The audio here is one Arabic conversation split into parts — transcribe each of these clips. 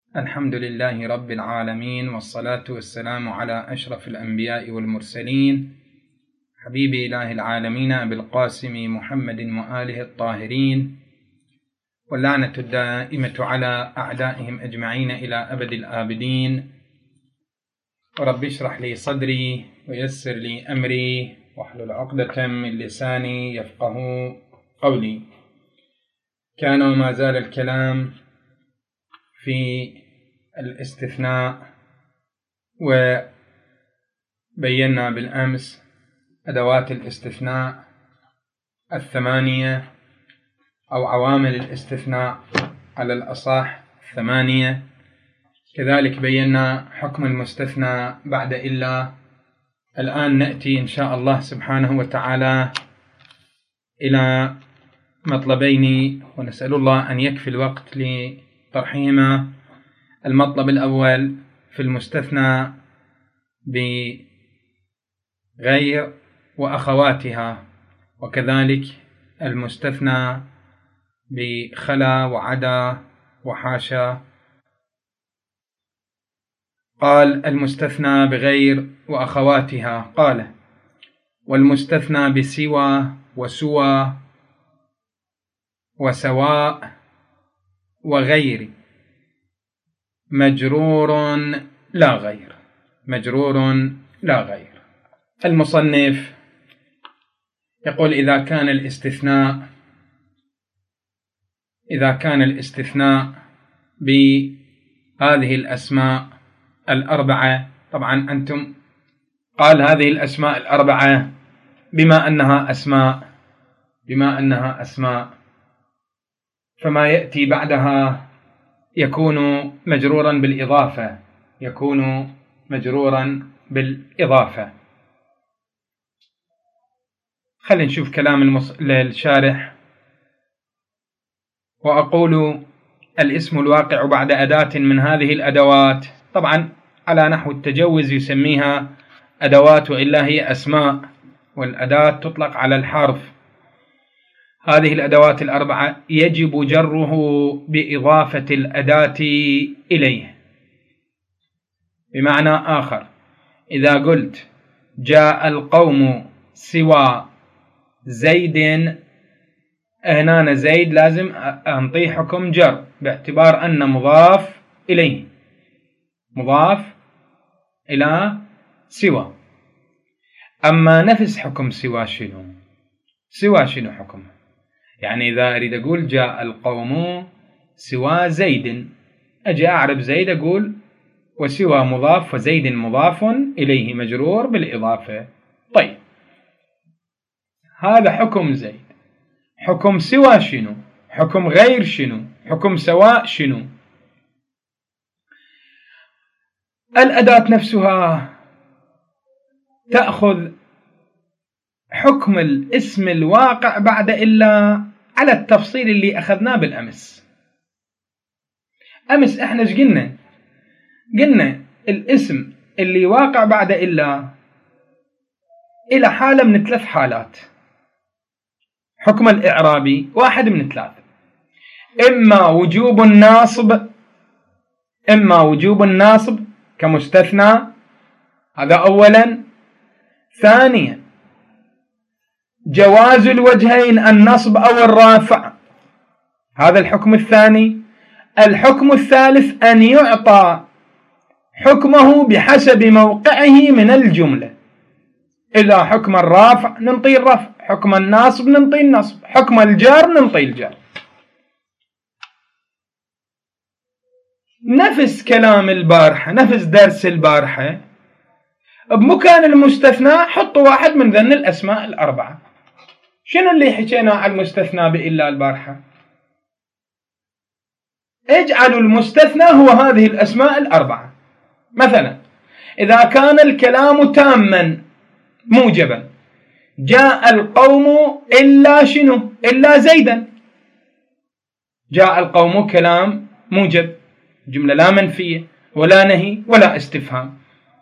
الحمد لله رب العالمين، والصلاة والسلام على أشرف الأنبياء والمرسلين، حبيب إله العالمين أبي القاسم محمد وآله الطاهرين، واللعنة الدائمة على أعدائهم أجمعين إلى أبد الآبدين. ورب اشرح لي صدري ويسر لي أمري واحلل عقدة من لساني يفقه قولي. كان وما زال الكلام في الاستثناء، وبينا بالأمس أدوات الاستثناء الثمانية أو عوامل الاستثناء على الأصح الثمانية. كذلك بينا حكم المستثنى بعد إلا. الآن نأتي إن شاء الله سبحانه وتعالى إلى مطلبين، ونسأل الله أن يكفي الوقت لطرحهما. المطلب الأول في المستثنى بغير وأخواتها، وكذلك المستثنى بخلا وعدا وحاشا. قال المستثنى بغير وأخواتها، قال والمستثنى بسوى وسوى وسواء وغير مجرور لا غير، مجرور لا غير. المصنف يقول إذا كان الاستثناء بهذه الأسماء الأربعة، طبعا أنتم قال هذه الأسماء الأربعة بما أنها أسماء فما يأتي بعدها يكون مجرورا بالإضافة. خلينا نشوف كلام الشارح. وأقول الاسم الواقع بعد أداة من هذه الأدوات، طبعا على نحو التجوز يسميها أدوات، وإلا هي أسماء، والأداة تطلق على الحرف. هذه الأدوات الأربعة يجب جره بإضافة الأداة إليه. بمعنى آخر، إذا قلت جاء القوم سوى زيد، هنا زيد لازم أنطيه حكم جر باعتبار أن مضاف إليه، مضاف إلى سوى. أما نفس حكم سوى شنو حكمه؟ يعني إذا أريد أقول جاء القوم سوى زيد، أجي أعرف زيد أقول وسوى مضاف وزيد مضاف إليه مجرور بالإضافة. طيب، هذا حكم زيد. حكم سوى شنو؟ حكم غير شنو؟ حكم سواء شنو؟ الأداة نفسها تأخذ حكم الاسم الواقع بعد إلا على التفصيل اللي أخذناه بالأمس. أمس إحنا إيش قلنا الاسم اللي واقع بعد إلا إلى حالة من 3 حالات. حكم الإعرابي واحد من 3، إما وجوب الناصب كمستثنى، هذا أولا. ثانيا جواز الوجهين النصب أو الرافع، هذا الحكم الثاني. الحكم الثالث أن يعطى حكمه بحسب موقعه من الجملة. إذا حكم الرافع ننطي الرفع، حكم الناصب ننطي النصب، حكم الجار ننطي الجار. نفس كلام البارحة، نفس درس البارحة، بمكان المستثنى حطوا واحد من ذن الأسماء الأربعة. شنو اللي حكينا على المستثنى بإلا البارحة؟ اجعلوا المستثنى هو هذه الأسماء الأربعة. مثلا إذا كان الكلام تاما موجبا، جاء القوم إلا شنو؟ إلا زيدا. جاء القوم كلام موجب، جملة لا منفية ولا نهي ولا استفهام،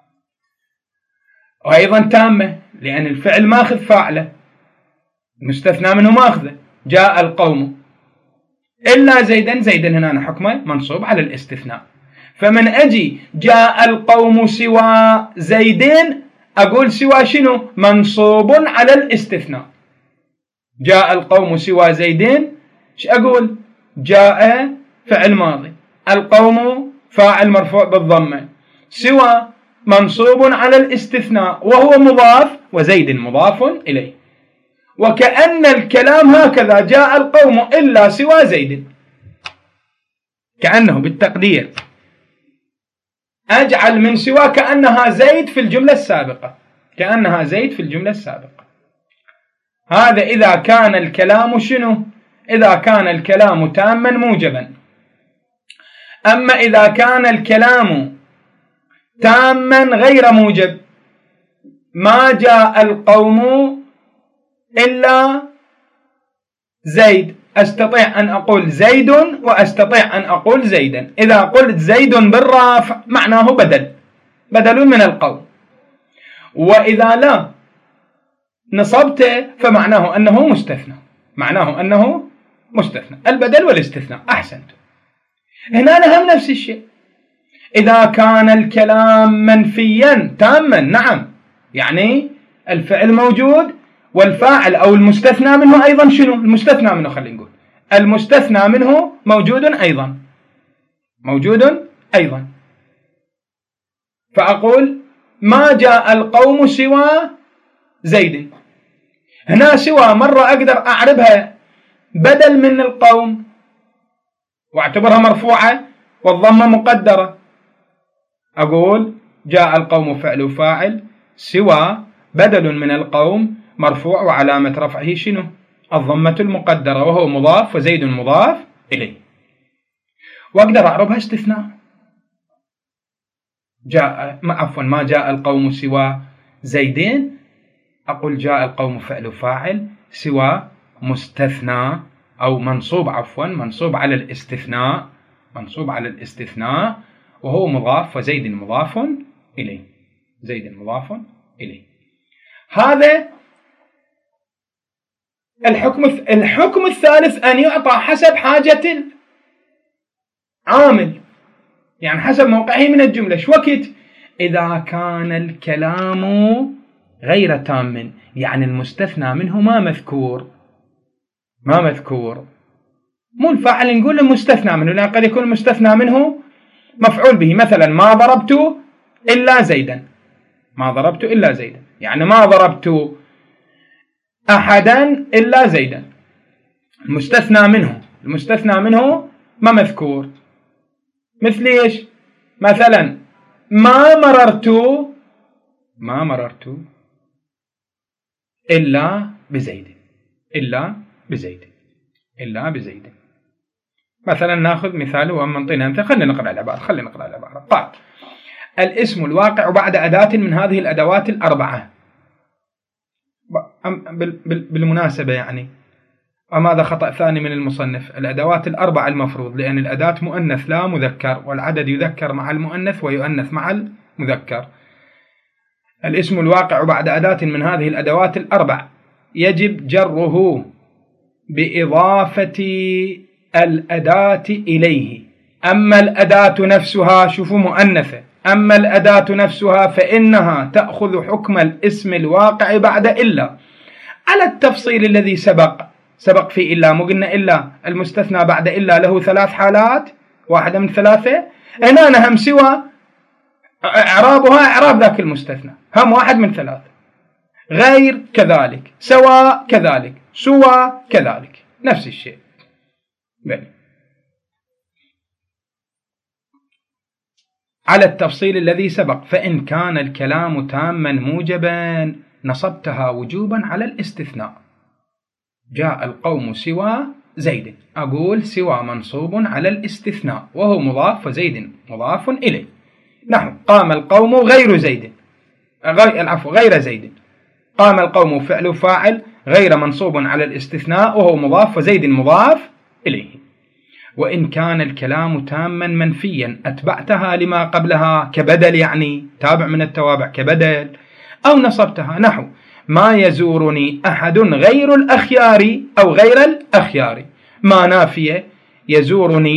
وأيضا تامة لأن الفعل ماخذ فاعله، المستثنى منه ماخذه. جاء القوم إلا زيدا، زيدا هنا حكمه منصوب على الاستثناء. فمن أجي جاء القوم سوى زيدين أقول سوى شنو؟ منصوب على الاستثناء. جاء القوم سوى زيدين ايش أقول؟ جاء فعل ماضي، القوم فاعل مرفوع بالضمة، سوى منصوب على الاستثناء وهو مضاف، وزيد مضاف إليه. وكأن الكلام هكذا، جاء القوم إلا سوى زيد، كأنه بالتقدير أجعل من سوى كأنها زيد في الجملة السابقة، كأنها زيد في الجملة السابقة. هذا إذا كان الكلام شنو؟ إذا كان الكلام تاما موجبا. أما إذا كان الكلام تاما غير موجب، ما جاء القوم إلا زيد، أستطيع أن أقول زيد وأستطيع أن أقول زيدا. إذا قلت زيد بالرافع معناه بدل من القوم، وإذا لا نصبته فمعناه أنه مستثنى، معناه أنه مستثنى، البدل والاستثناء. أحسنت. هنا نهم نفس الشيء. إذا كان الكلام منفيا تاما، نعم، يعني الفعل موجود والفاعل أو المستثنى منه أيضا شنو؟ المستثنى منه، خلينا نقول المستثنى منه موجود أيضا. فأقول ما جاء القوم سوى زيد. هنا سوى مرة أقدر أعربها بدل من القوم واعتبرها مرفوعة والضمة مقدرة، أقول جاء القوم فعل فاعل، سوى بدل من القوم مرفوع وعلامة رفعه شنو؟ الضمة المقدرة وهو مضاف وزيد مضاف إليه. وأقدر أعربها استثناء، ما جاء القوم سوى زيدين، أقول جاء القوم فعل فاعل سوى مستثنى أو منصوب على الاستثناء وهو مضاف وزيد مضاف إليه. هذا الحكم الثالث، أن يعطى حسب حاجة العامل، يعني حسب موقعه من الجملة. شو وقت؟ إذا كان الكلام غير تام، يعني المستثنى منه ما مذكور، مو الفاعل نقول المستثنى منه، لأن قد يكون المستثنى منه مفعول به. مثلا ما ضربت إلا زيدا، يعني ما ضربت أحدا إلا زيدا. المستثنى منه ما مذكور. مثل إيش؟ مثلا ما مررت إلا بزيد. مثلا ناخذ مثال ومنطينا أمثلة. خلينا نقرأ العبارة. قال الاسم الواقع بعد أداة من هذه الأدوات الأربعة. بالمناسبة يعني، وماذا خطأ ثاني من المصنف؟ الأدوات الأربعة المفروض، لأن الأداة مؤنث لا مذكر، والعدد يذكر مع المؤنث ويؤنث مع المذكر. الاسم الواقع بعد أداة من هذه الأدوات الأربع يجب جره بإضافة الأداة إليه. أما الأداة نفسها، شوفوا مؤنثة، أما الأداة نفسها فإنها تأخذ حكم الاسم الواقع بعد إلا، على التفصيل الذي سبق في إلا. مو قلنا إلا المستثنى بعد إلا له 3 حالات، واحدة من 3. هنا نهم سوى إعرابها إعراب ذاك المستثنى، هم 1 من 3. غير كذلك، سواء كذلك، سوى كذلك، نفس الشيء. على التفصيل الذي سبق. فإن كان الكلام تاما موجبا نصبتها وجوبا على الاستثناء. جاء القوم سوى زيد، أقول سوى منصوب على الاستثناء وهو مضاف وزيد مضاف إليه. نحو قام القوم غير زيد، غير زيد. قام القوم فعل فاعل غير منصوب على الاستثناء وهو مضاف وزيد مضاف إليه. وإن كان الكلام تاما منفيا أتبعتها لما قبلها كبدل، يعني تابع من التوابع كبدل، أو نصبتها نحو ما يزورني أحد غير الأخيار أو غير الأخيار. ما نافية، يزورني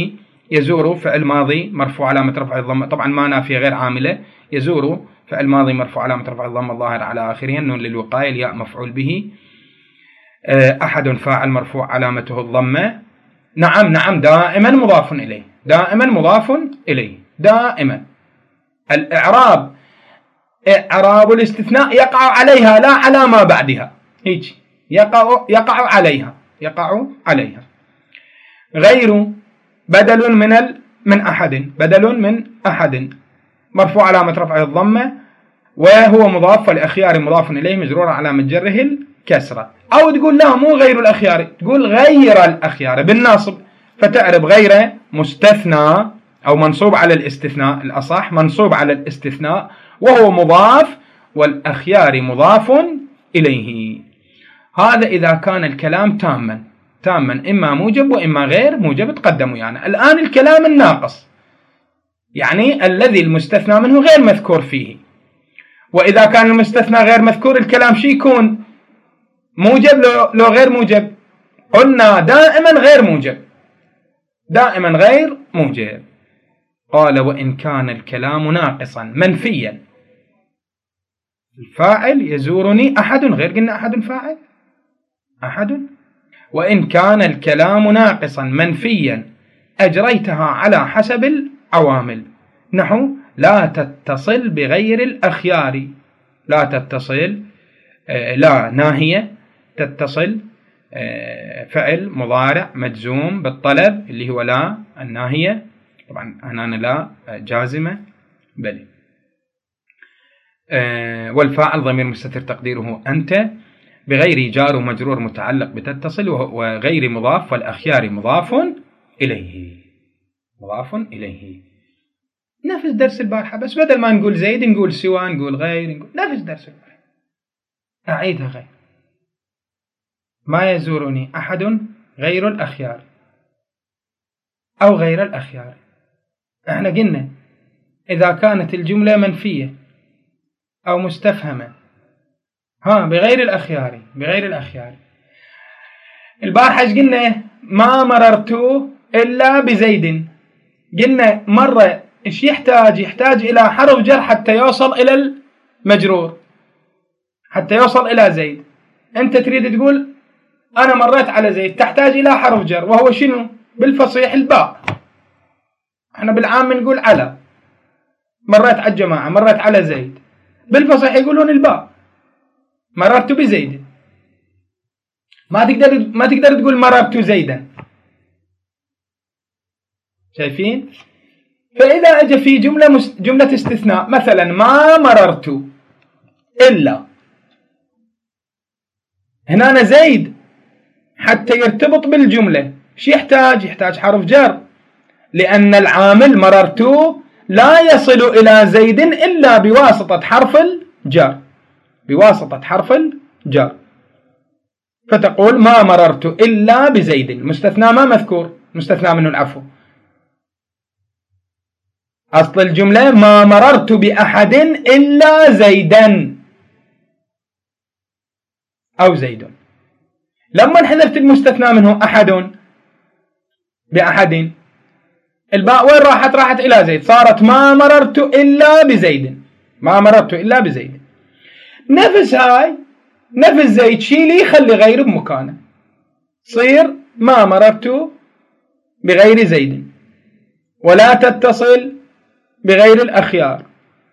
يزور فعل ماضي مرفوع علامة رفع الضمة، طبعا ما نافية غير عاملة. يزور فعل ماضي مرفوع علامة رفع الضمة الظاهر على آخره، النون للوقاية، الياء مفعول به. أحد فاعل مرفوع علامته الضمة. نعم دائما مضاف إليه، دائما مضاف إليه، دائما. الإعراب إعراب الاستثناء يقع عليها لا على ما بعدها، هيك يقع عليها. غير بدل من أحد، بدل من أحد مرفوع علامة رفعه الضمة وهو مضاف، والأخيار مضاف إليه مجرور علامة جره الكسرة. أو تقول لا مو غير الأخيار، تقول غير الأخيار بالناصب، فتعرب غير مستثنى أو منصوب على الاستثناء، الأصح منصوب على الاستثناء وهو مضاف، والأخيار مضاف إليه. هذا إذا كان الكلام تاما إما موجب وإما غير موجب تقدموا. يعني الآن الكلام الناقص، يعني الذي المستثنى منه غير مذكور فيه. وإذا كان المستثنى غير مذكور الكلام شي يكون؟ موجب لو غير موجب؟ قلنا دائما غير موجب، دائما غير موجب. قال وإن كان الكلام ناقصا منفيا، الفاعل يزورني أحد، غير قلنا أحد فاعل، أحد. وإن كان الكلام ناقصا منفيا أجريتها على حسب العوامل، نحو لا تتصل بغير الأخيار، لا تتصل، لا ناهية، تتصل فعل مضارع مجزوم بالطلب اللي هو لا الناهية، طبعا هنا لا جازمة بل. والفاعل ضمير مستتر تقديره أنت، بغير جار ومجرور متعلق بتتصل، وغير مضاف، والأخيار مضاف إليه، مضاف إليه. نفس درس البارحة، بس بدل ما نقول زيد نقول سوى، نقول غير، نقول نفس درس البارحة. أعيدها غير. ما يزورني أحد غير الأخيار أو غير الأخيار. احنا قلنا إذا كانت الجملة منفية أو مستفهمة بغير الأخيار، بغير الأخيار. البارحة قلنا ما مررت إلا بزيد، قلنا مرة إيش يحتاج إلى حرف جر حتى يوصل إلى المجرور، حتى يوصل إلى زيد. أنت تريد تقول أنا مريت على زيد، تحتاج إلى حرف جر، وهو شنو بالفصيح؟ الباء. احنا بالعام نقول على، مريت على الجماعة، مريت على زيد، بالفصيح يقولون الباء، مررت بزيد. ما تقدر تقول مررت زيدا، شايفين؟ فإذا أجى في جملة استثناء مثلا ما مررت إلا، هنا زيد حتى يرتبط بالجملة شو يحتاج حرف جر، لأن العامل مررت لا يصل إلى زيد إلا بواسطة حرف الجر، بواسطة حرف الجر. فتقول ما مررت إلا بزيد، المستثنى ما مذكور، مستثنى منه العفو. أصل الجملة ما مررت بأحد إلا زيدا أو زيد. لما حذفت المستثنى منه أحد بأحد، الباء وين راحت إلى زيد، صارت ما مررت إلا بزيد، ما مررت إلا بزيد. نفس زيد شيلي خلي غير بمكانه، صير ما مررت بغير زيد، ولا تتصل بغير الأخيار.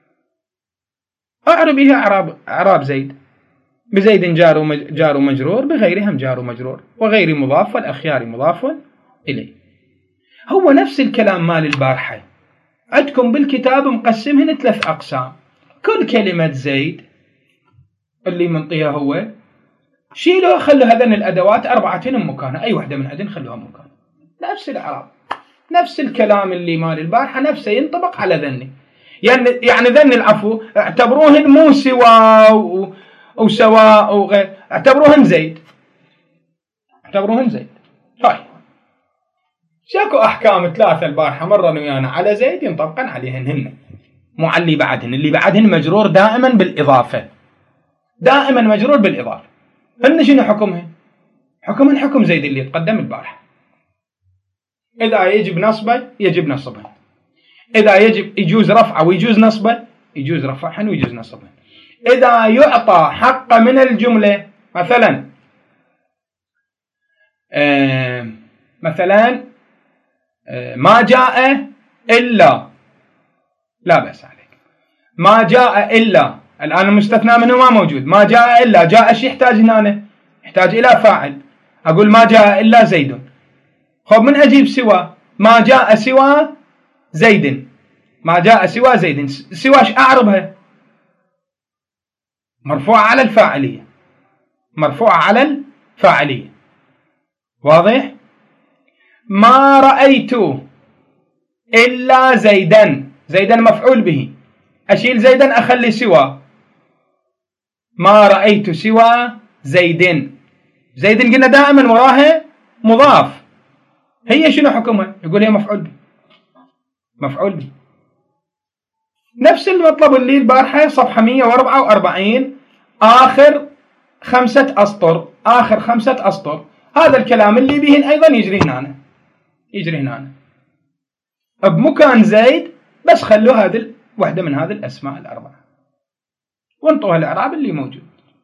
أعربها أعراب زيد، بزيد جار ومجرور، بغيرهم جار ومجرور، وغير مضاف، والأخيار مضاف إليه. هو نفس الكلام مال البارحة، عندكم بالكتاب مقسمهن 3 أقسام. كل كلمة زيد اللي منطيها هو شيلوا، خلوا هذين الأدوات 4 مكانها، أي واحدة من هذين خلوها مكانها. نفس الإعراب، نفس الكلام اللي مال البارحة نفسه ينطبق على ذني. يعني ذن العفو اعتبروهن مو سوا وسواء وغير، اعتبروهن زيد، اعتبروهن زيد. طيب شاكو أحكام 3 البارحة مرة ويانا على زيد ينطبقن عليهن هن، مو على اللي بعدهن. اللي بعدهن مجرور دائما بالإضافة، دائما مجرور بالإضافة. هن شنو حكمهن؟ حكم زيد اللي تقدم البارحة. إذا يجب نصبه يجب نصبه، إذا يجوز رفعه ويجوز نصبه يجوز رفعه ويجوز نصبه. إذا يعطى حق من الجملة، مثلا ما جاء إلا، لا بأس عليك، ما جاء إلا، الآن المستثنى منه ما موجود، ما جاء إلا، جاء شيء يحتاج هنا، يحتاج إلى فاعل، أقول ما جاء إلا زيد. خب من أجيب سوى، ما جاء سوى زيد، ما جاء سوى زيد، سوى ايش أعربها؟ مرفوعة على الفاعلية، مرفوعة على الفاعلية، واضح؟ ما رأيت إلا زيدا، زيدا مفعول به، أشيل زيدا أخلي سوى، ما رأيت سوى زيد. زيد قلنا دائما وراها مضاف، هي شنو حكمها؟ يقول هي مفعول به، مفعول به. نفس المطلب اللي البارحة صفحة 144 آخر 5 أسطر، آخر 5 أسطر، هذا الكلام اللي به أيضا يجري هنا، يجري هنا بمكان زيد، بس خلوا هذه واحدة من هذه الأسماء الأربعة وانطوها الإعراب اللي موجود.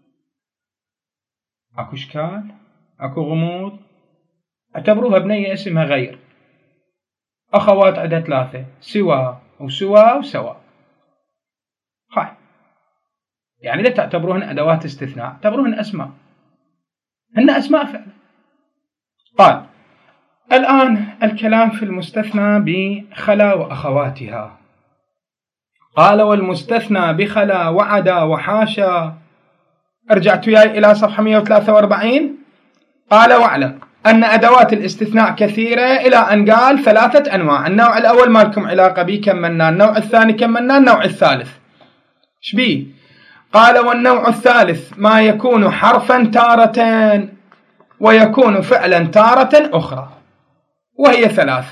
أكو إشكال؟ أكو غموض؟ اعتبروها بنية اسمها غير، أخوات عدها 3، سوى وسوى وسوى. هاي يعني لا تعتبروهن أدوات استثناء، اعتبروهن أسماء، هن أسماء فعلا. قال الآن الكلام في المستثنى بخلا وأخواتها. قال والمستثنى بخلا وعدا وحاشا. رجعت وياي إلى صفحة 143. قال واعلم أن أدوات الاستثناء كثيرة إلى أن قال 3 أنواع. النوع الأول ما لكم علاقة به كملنا، النوع الثاني كملنا، النوع الثالث شبيه؟ قال والنوع الثالث ما يكون حرفا تارة ويكون فعلا تارة أخرى، وهي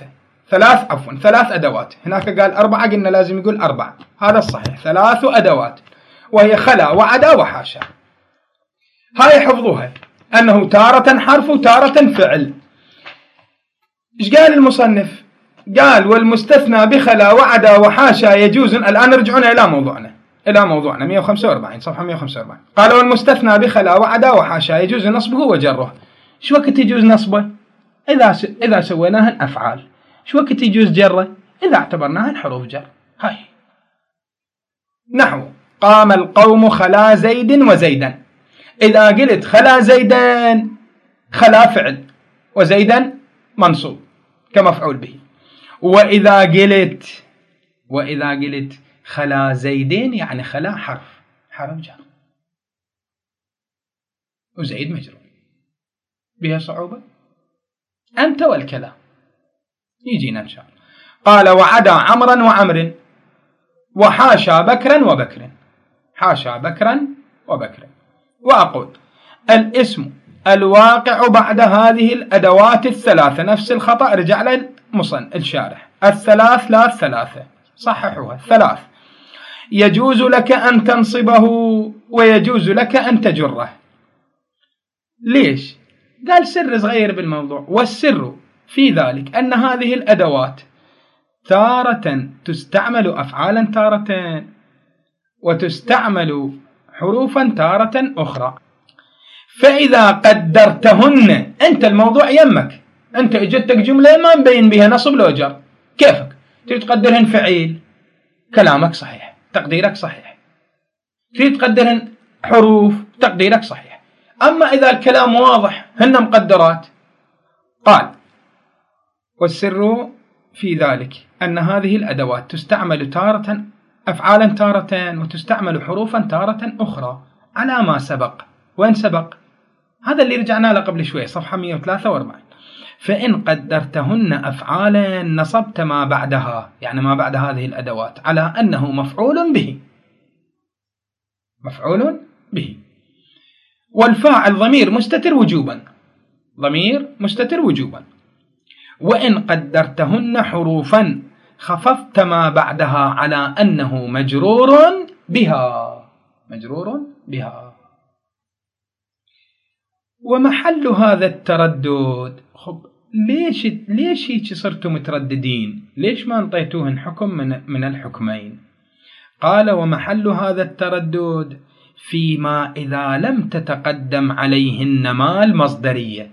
3 أدوات. هناك قال 4، قلنا لازم يقول 4، هذا الصحيح، 3 أدوات، وهي خلا وعدا وحاشا. هاي حفظوها، أنه تارة حرف وتارة فعل. إيش قال المصنف؟ قال والمستثنى بخلا وعدا وحاشا يجوز. الآن رجعنا إلى موضوعنا 145 صفحة 145. قال والمستثنى بخلا وعدا وحاشا يجوز نصبه وجره. شو وقت يجوز نصبه؟ إذا سويناها أفعال. شو وقت يجوز جره؟ إذا اعتبرناها حروف جر. هاي نحو قام القوم خلا زيد وزيدا. إذا قلت خلا زيدا، خلا فعل وزيدا منصوب كمفعول به. وإذا قلت خلا زيدين يعني خلا حرف جر، وزيد مجرور. بها صعوبة؟ أنت والكلام يجينا إن شاء الله. قال وعدا عمرا وعمر وحاشا بكرا وبكر، حاشا بكرا وبكر. وأقول الاسم الواقع بعد هذه الأدوات 3، نفس الخطأ رجع الشارح، 3 صححوها 3. يجوز لك أن تنصبه ويجوز لك أن تجره. ليش؟ قال سر صغير بالموضوع، والسر في ذلك أن هذه الأدوات تارة تستعمل أفعالا تارة، وتستعمل حروفا تارة أخرى. فإذا قدرتهن، أنت الموضوع يمك، أنت اجتك جملة ما مبين بها نصب لو جر، كيفك تريد تقدرهن فعيل، كلامك صحيح، تقديرك صحيح. تريد تقدرهن حروف، تقديرك صحيح. أما إذا الكلام واضح هن مقدرات، قال والسر في ذلك أن هذه الأدوات تستعمل تارة أفعالا تارة، وتستعمل حروفا تارة أخرى على ما سبق. وين سبق؟ هذا اللي رجعنا له قبل شوي صفحة 143. فإن قدرتهن أفعالا نصبت ما بعدها، يعني ما بعد هذه الأدوات، على أنه مفعول به. والفاعل ضمير مستتر وجوبا. وإن قدرتهن حروفا خفضت ما بعدها على أنه مجرور بها. ومحل هذا التردد، ليش هيك صرتوا مترددين؟ ليش ما انطيتوهن حكم من الحكمين؟ قال: ومحل هذا التردد فيما إذا لم تتقدم عليهن ما المصدرية.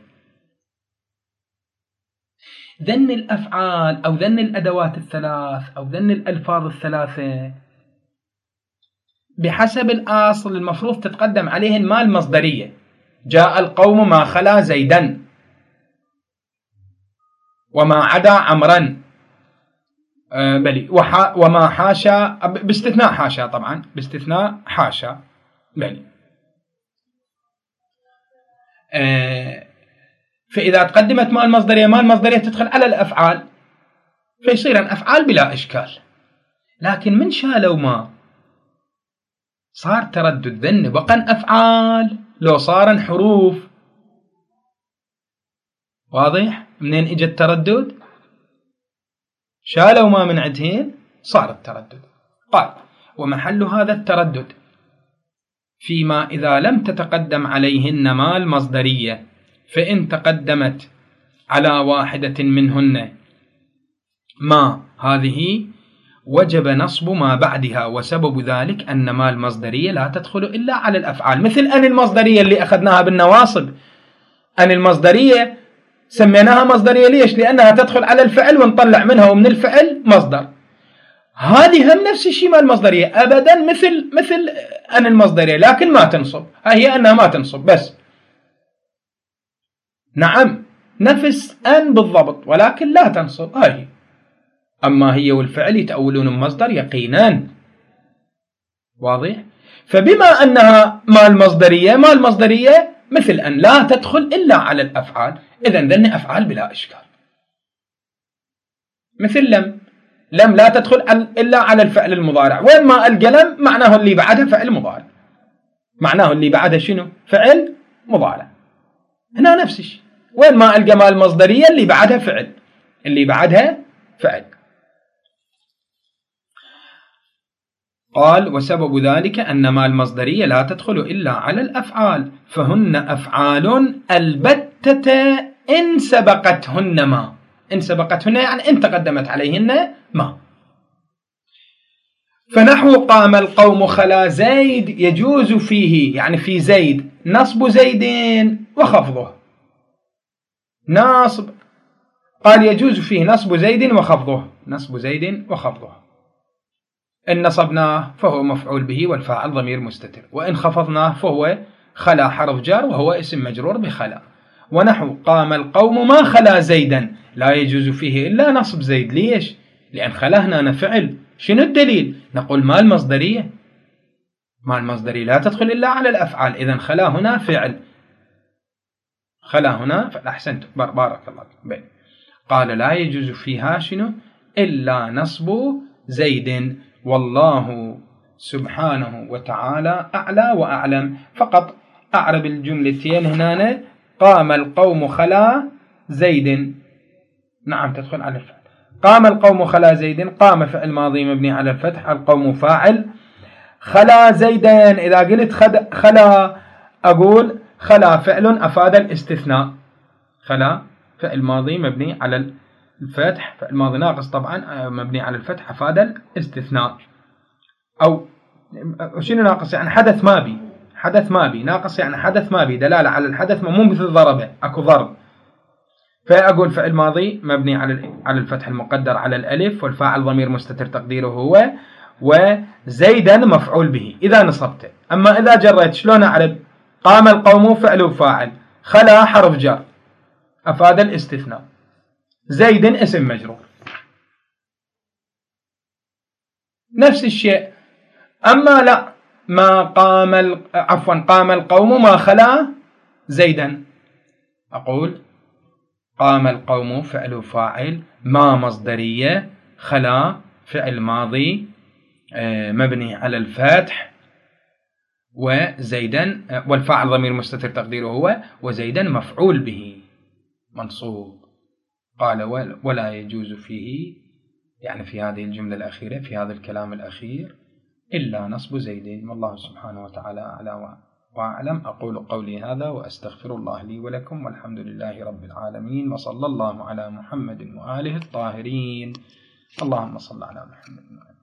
ذن الأفعال أو ذن الأدوات الثلاث أو ذن الألفاظ الثلاثة بحسب الأصل المفروض تتقدم عليهن ما المصدرية. جاء القوم ما خلا زيدا وما عدا عمرا، بلي، وما حاشا، باستثناء حاشا، طبعا باستثناء حاشا، بلي. فإذا تقدمت ما المصدرية تدخل على الأفعال، فيصير الأفعال بلا إشكال. لكن من شالوا ما صار تردد، ذن بقى أفعال لو صار حروف. واضح منين اجى التردد؟ شالوا ما من عندهن صار التردد. قال: ومحل هذا التردد فيما إذا لم تتقدم عليهن ما المصدرية، فإن تقدمت على واحدة منهن ما هذه وجب نصب ما بعدها، وسبب ذلك أن ما المصدرية لا تدخل إلا على الأفعال، مثل أن المصدرية اللي أخذناها بالنواصب. أن المصدرية سميناها مصدرية ليش؟ لأنها تدخل على الفعل ونطلع منها ومن الفعل مصدر. هذه هم نفس الشيء ما المصدرية أبدا، مثل أن المصدرية، لكن ما تنصب. هي أنها ما تنصب بس. نعم نفس أن بالضبط، ولكن لا تنصب. هاي أما هي والفعل يتأولون المصدر يقينا. واضح؟ فبما أنها ما المصدرية مثل أن لا تدخل إلا على الأفعال، إذن ذن أفعال بلا إشكال. مثل لم لا تدخل إلا على الفعل المضارع، وين ما القلم معناه اللي بعدها فعل مضارع، معناه اللي بعدها شنو؟ فعل مضارع. هنا نفس الشيء، وين ما ألقى ما المصدرية اللي بعدها فعل، اللي بعدها فعل. قال: وسبب ذلك أن ما المصدرية لا تدخل إلا على الأفعال، فهن أفعال البتة إن سبقتهن ما. إن سبقتهن يعني إن تقدمت عليهن ما. فنحو قام القوم خلا زيد يجوز فيه، يعني في زيد، نصب زيد وخفضه. ناصب، قال يجوز فيه نصب زيد وخفضه، نصب زيد وخفضه. إن نصبناه فهو مفعول به والفاعل ضمير مستتر، وإن خفضناه فهو خلا حرف جار وهو اسم مجرور بخلا. ونحو قام القوم ما خلا زيدا لا يجوز فيه إلا نصب زيد. ليش؟ لأن خلا هنا فعل. شنو الدليل؟ نقول ما المصدرية، ما المصدرية لا تدخل إلا على الأفعال، إذن خلا هنا فعل، خلا هنا فأحسنت، بارك الله فيك. قال: لا يجوز فيها شنو؟ إلا نصب زيد، والله سبحانه وتعالى أعلى وأعلم. فقط أعرب الجملتين هنا: قام القوم خلا زيد، نعم تدخل على الفعل. قام القوم خلا زيد، قام فعل ماضي مبني على الفتح، القوم فاعل، خلا زيدا. إذا قلت خلا أقول خلا فعل أفاد الاستثناء، خلا فعل ماضي مبني على الفتح، فعل ماضي ناقص طبعا مبني على الفتح أفاد الاستثناء. أو شنو ناقص؟ يعني حدث ما بي، حدث ما بي ناقص، يعني حدث ما بي دلالة على الحدث، مو مثل ضربه أكو ضرب. فأقول فعل ماضي مبني على الفتح المقدر على الألف، والفاعل ضمير مستتر تقديره هو، وزيدا مفعول به إذا نصبته. أما إذا جريت شلون أعرف؟ قام القوم فعل وفاعل، خلا حرف جر أفاد الاستثناء، زيد اسم مجرور. نفس الشيء. أما لا، ما قام قام القوم ما خلا زيدا، أقول قام القوم فعل وفاعل، ما مصدرية، خلا فعل ماضي مبني على الفتح، وزيدا والفاعل ضمير مستتر تقديره هو، وزيدا مفعول به منصوب. قال: ولا يجوز فيه، يعني في هذه الجملة الأخيرة، في هذا الكلام الأخير، إلا نصب زيد. والله سبحانه وتعالى أعلى وأعلم. وأعلم. أقول قولي هذا وأستغفر الله لي ولكم، والحمد لله رب العالمين، وصلى الله على محمد وآله الطاهرين. اللهم صل على محمد وآله.